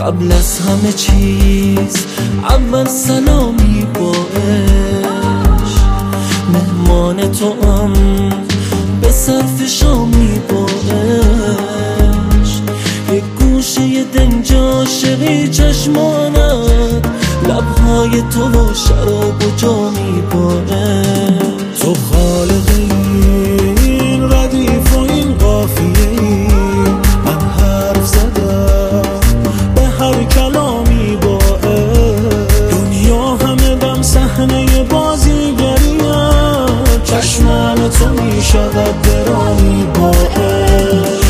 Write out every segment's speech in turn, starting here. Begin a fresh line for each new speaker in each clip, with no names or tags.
قبل از همه چیز اول سلامی با عشق، مهمان تو هم به صرف شامی با عشق، یک گوشه دنج عاشقی چشمانت، لبهای تو و شراب و جامی با عشق. تو خالق این ردیف و این قافیه ای، من حرف زدم به هر کلامی با عشق، دنیا همه دم صحنه بازیگری ام، چشمان تو می شود درامی با عشق.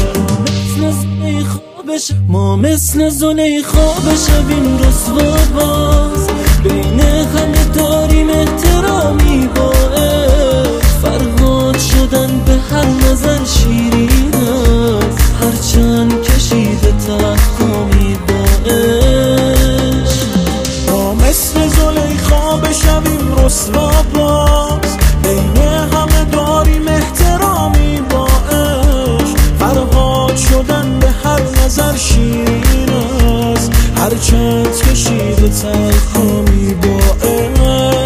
ما مثل زلیخا بشویم رسوا باز، بین همه داریم احترامی با عشق، فرهاد شدن به هر نظر شیرین است، هرچند کشیده تحکامی با عشق. ما مثل زلیخا بشویم رسوا باز، بین همه داریم احترامی با عشق، فرهاد شدن به هر نظر شیرین است، هرچند کشیده تلخامی با عشق.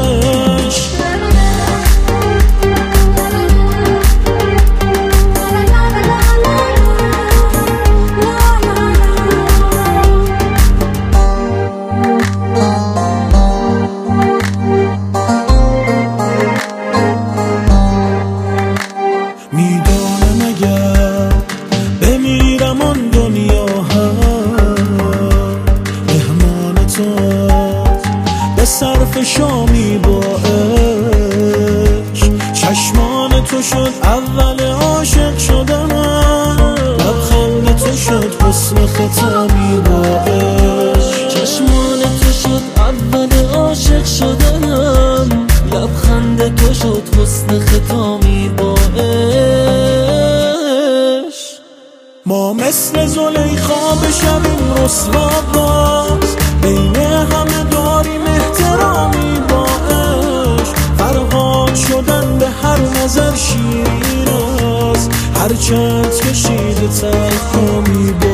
میدانم اگر بمیرم آن دنیا مهمان تو به صرف شامی با عشق، چشمان تو شد اول عاشق شدنم، لبخند تو شد حسن ختامی با عشق، چشمان تو شد اول عاشق شدنم، لبخند تو شد حسن ختامی با عشق. ما مثل زلیخا بشویم رسوا باز، بین همه داریم احترامی با عشق، فرهاد شدن به هر نظر شیرین است، هرچند کشیده تلخامی با